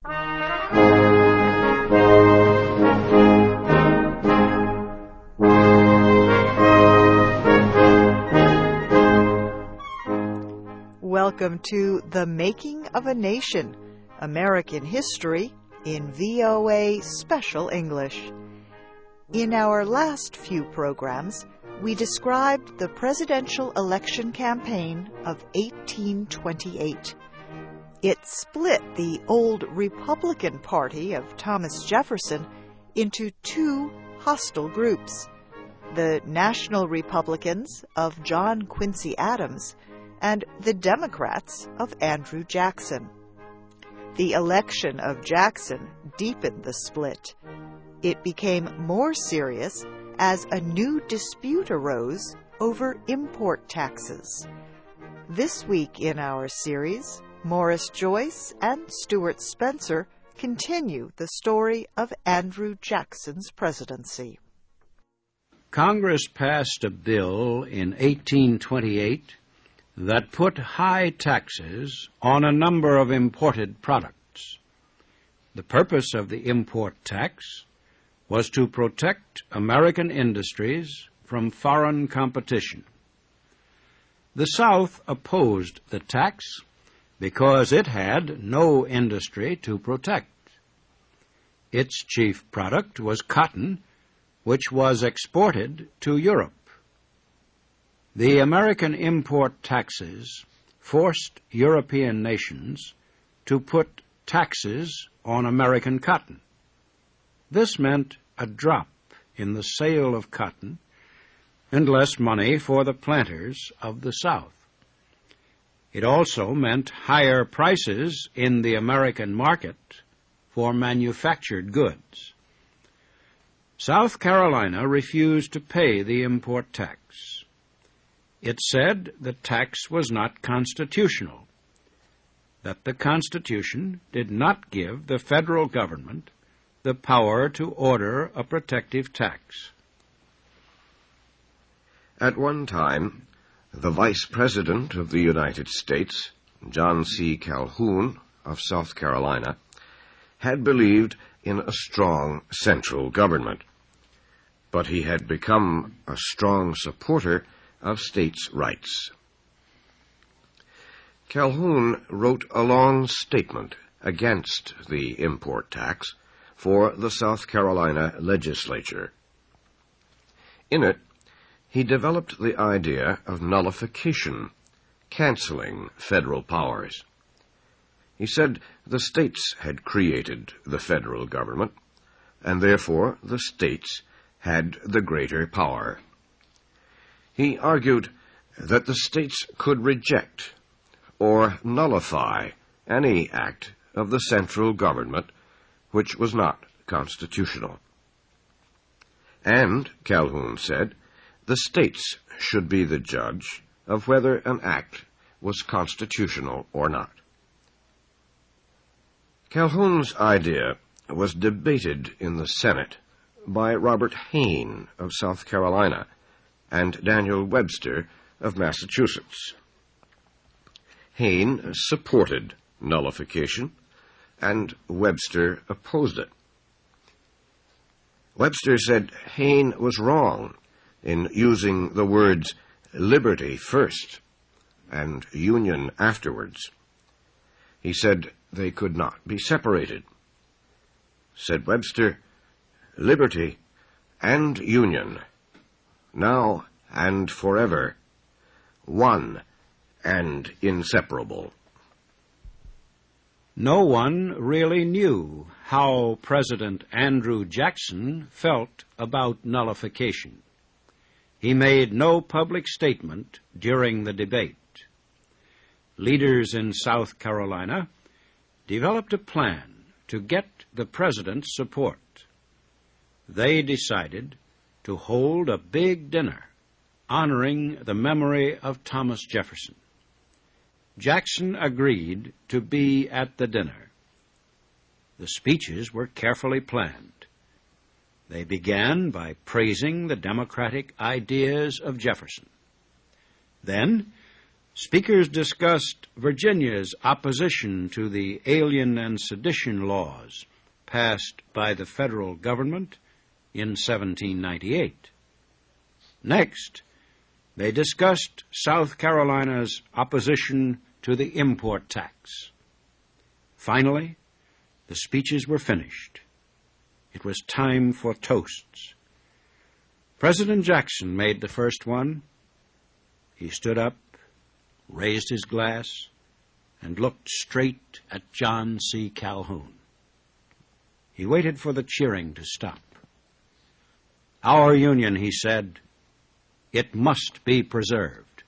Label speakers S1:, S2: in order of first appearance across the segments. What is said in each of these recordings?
S1: Welcome to The Making of a Nation, American History in VOA Special English. In our last few programs, we described the presidential election campaign of 1828. It split the old Republican Party of Thomas Jefferson into two hostile groups, the National Republicans of John Quincy Adams and the Democrats of Andrew Jackson. The election of Jackson deepened the split. It became more serious as a new dispute arose over import taxes. This week in our series, Morris Joyce and Stuart Spencer continue the story of Andrew Jackson's presidency.
S2: Congress passed a bill in 1828 that put high taxes on a number of imported products. The purpose of the import tax was to protect American industries from foreign competition. The South opposed the tax because it had no industry to protect. Its chief product was cotton, which was exported to Europe. The American import taxes forced European nations to put taxes on American cotton. This meant a drop in the sale of cotton and less money for the planters of the South. It also meant higher prices in the American market for manufactured goods. South Carolina refused to pay the import tax. It said the tax was not constitutional, that the Constitution did not give the federal government the power to order a protective tax.
S3: At one time, the Vice President of the United States, John C. Calhoun of South Carolina, had believed in a strong central government, but he had become a strong supporter of states' rights. Calhoun wrote a long statement against the import tax for the South Carolina legislature. In it, he developed the idea of nullification, canceling federal powers. He said the states had created the federal government, and therefore the states had the greater power. He argued that the states could reject or nullify any act of the central government which was not constitutional. And, Calhoun said, the states should be the judge of whether an act was constitutional or not. Calhoun's idea was debated in the Senate by Robert Hayne of South Carolina and Daniel Webster of Massachusetts. Hayne supported nullification, and Webster opposed it. Webster said Hayne was wrong in using the words liberty first and union afterwards. He said they could not be separated. Said Webster, liberty and union, now and forever, one and inseparable.
S2: No one really knew how President Andrew Jackson felt about nullification. He made no public statement during the debate. Leaders in South Carolina developed a plan to get the president's support. They decided to hold a big dinner honoring the memory of Thomas Jefferson. Jackson agreed to be at the dinner. The speeches were carefully planned. They began by praising the democratic ideas of Jefferson. Then, Speakers discussed Virginia's opposition to the Alien and Sedition laws passed by the federal government in 1798. Next, they discussed South Carolina's opposition to the import tax. Finally, the speeches were finished. It was time for toasts. President Jackson made the first one. He stood up, raised his glass, and looked straight at John C. Calhoun. He waited for the cheering to stop. "Our Union," he said, "it must be preserved."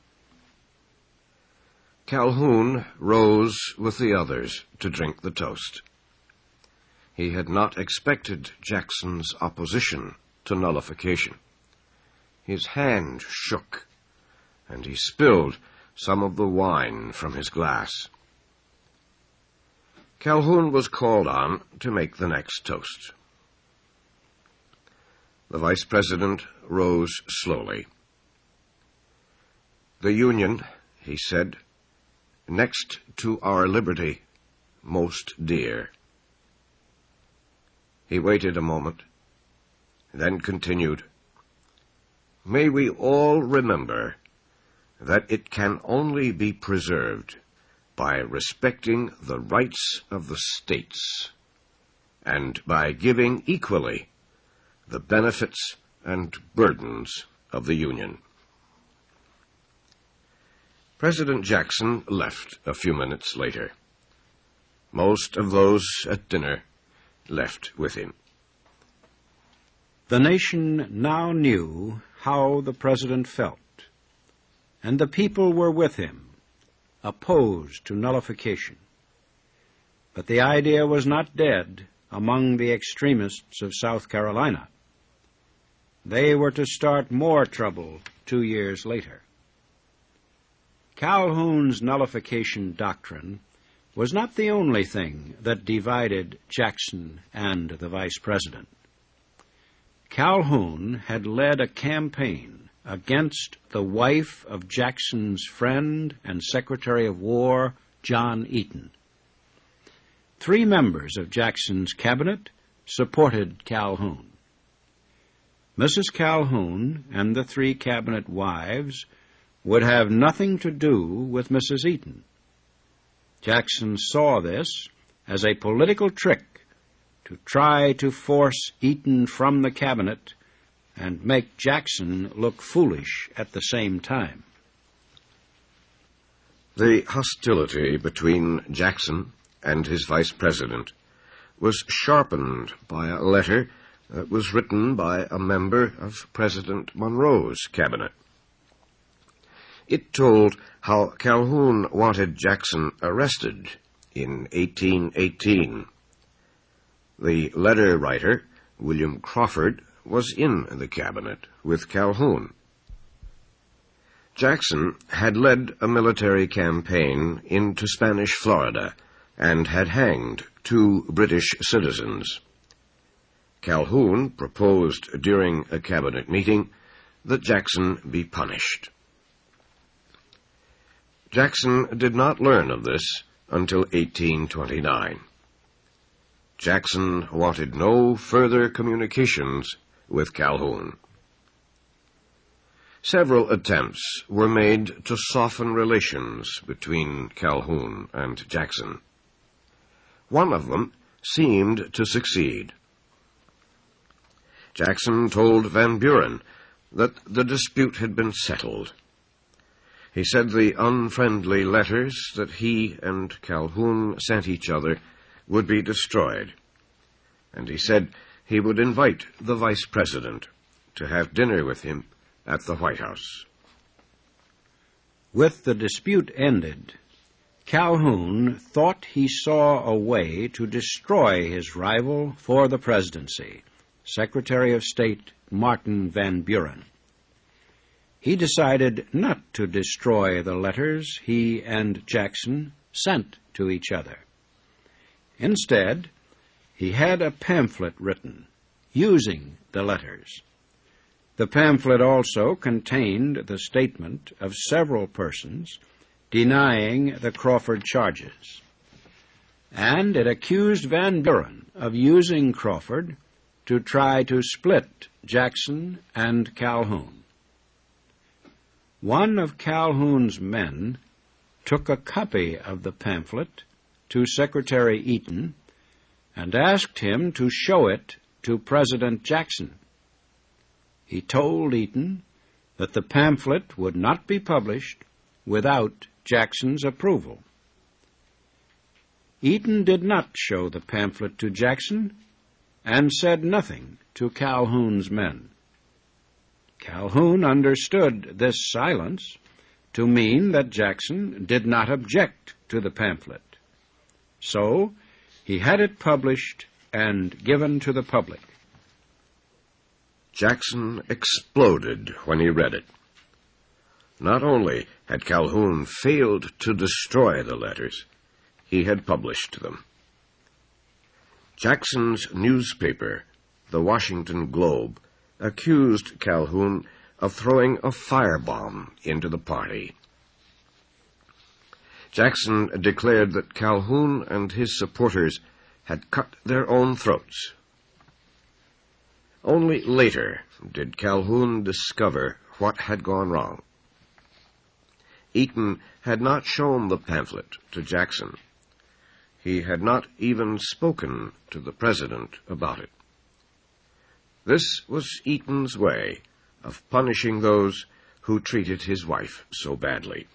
S3: Calhoun rose with the others to drink the toast. He had not expected Jackson's opposition to nullification. His hand shook, and he spilled some of the wine from his glass. Calhoun was called on to make the next toast. The Vice President rose slowly. "The Union," he said, "next to our liberty, most dear." He waited a moment, then continued, "May we all remember that it can only be preserved by respecting the rights of the states and by giving equally the benefits and burdens of the Union." President Jackson left a few minutes later. Most of those at dinner left with him.
S2: The nation now knew how the president felt, and the people were with him, opposed to nullification. But the idea was not dead among the extremists of South Carolina. They were to start more trouble 2 years later. Calhoun's nullification doctrine was not the only thing that divided Jackson and the vice president. Calhoun had led a campaign against the wife of Jackson's friend and Secretary of War, John Eaton. 3 members of Jackson's cabinet supported Calhoun. Mrs. Calhoun and the 3 cabinet wives would have nothing to do with Mrs. Eaton. Jackson saw this as a political trick to try to force Eaton from the cabinet and make Jackson look foolish at the same time.
S3: The hostility between Jackson and his vice president was sharpened by a letter that was written by a member of President Monroe's cabinet. It told how Calhoun wanted Jackson arrested in 1818. The letter writer, William Crawford, was in the cabinet with Calhoun. Jackson had led a military campaign into Spanish Florida and had hanged 2 British citizens. Calhoun proposed during a cabinet meeting that Jackson be punished. Jackson did not learn of this until 1829. Jackson wanted no further communications with Calhoun. Several attempts were made to soften relations between Calhoun and Jackson. One of them seemed to succeed. Jackson told Van Buren that the dispute had been settled. He said the unfriendly letters that he and Calhoun sent each other would be destroyed, and he said he would invite the vice president to have dinner with him at the White House.
S2: With the dispute ended, Calhoun thought he saw a way to destroy his rival for the presidency, Secretary of State Martin Van Buren. He decided not to destroy the letters he and Jackson sent to each other. Instead, he had a pamphlet written using the letters. The pamphlet also contained the statement of several persons denying the Crawford charges, and it accused Van Buren of using Crawford to try to split Jackson and Calhoun. One of Calhoun's men took a copy of the pamphlet to Secretary Eaton and asked him to show it to President Jackson. He told Eaton that the pamphlet would not be published without Jackson's approval. Eaton did not show the pamphlet to Jackson and said nothing to Calhoun's men. Calhoun understood this silence to mean that Jackson did not object to the pamphlet. So he had it published and given to the public.
S3: Jackson exploded when he read it. Not only had Calhoun failed to destroy the letters, he had published them. Jackson's newspaper, the Washington Globe, accused Calhoun of throwing a firebomb into the party. Jackson declared that Calhoun and his supporters had cut their own throats. Only later did Calhoun discover what had gone wrong. Eaton had not shown the pamphlet to Jackson. He had not even spoken to the president about it. This was Eaton's way of punishing those who treated his wife so badly.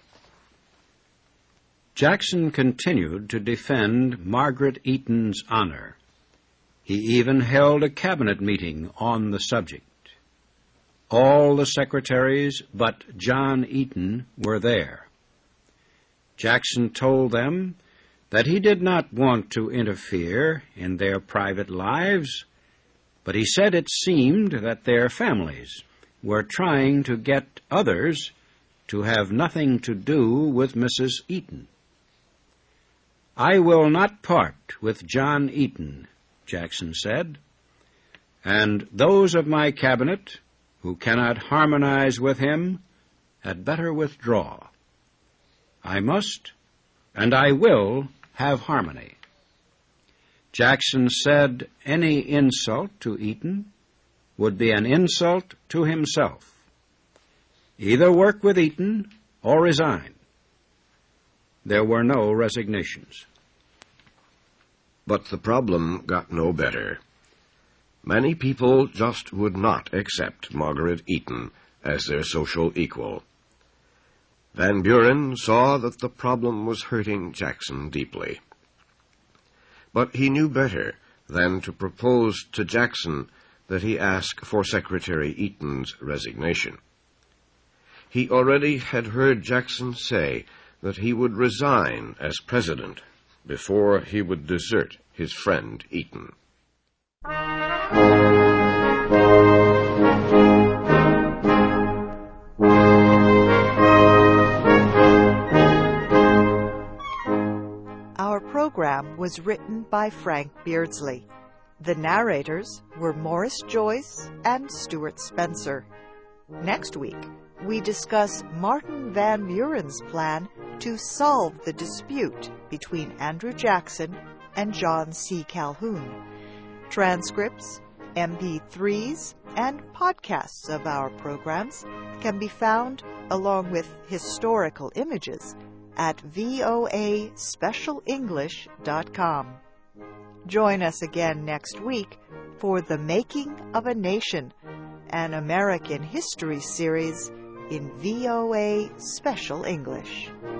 S2: Jackson continued to defend Margaret Eaton's honor. He even held a cabinet meeting on the subject. All the secretaries but John Eaton were there. Jackson told them that he did not want to interfere in their private lives, but he said it seemed that their families were trying to get others to have nothing to do with Mrs. Eaton. "I will not part with John Eaton," Jackson said, "and those of my cabinet who cannot harmonize with him had better withdraw. I must, and I will, have harmony." Jackson said any insult to Eaton would be an insult to himself. Either work with Eaton or resign. There were no resignations.
S3: But the problem got no better. Many people just would not accept Margaret Eaton as their social equal. Van Buren saw that the problem was hurting Jackson deeply. But he knew better than to propose to Jackson that he ask for Secretary Eaton's resignation. He already had heard Jackson say that he would resign as president before he would desert his friend Eaton.
S1: Our program was written by Frank Beardsley. The narrators were Morris Joyce and Stuart Spencer. Next week, we discuss Martin Van Buren's plan to solve the dispute between Andrew Jackson and John C. Calhoun. Transcripts, MP3s, and podcasts of our programs can be found, along with historical images, at voaspecialenglish.com. Join us again next week for The Making of a Nation, an American history series in VOA Special English.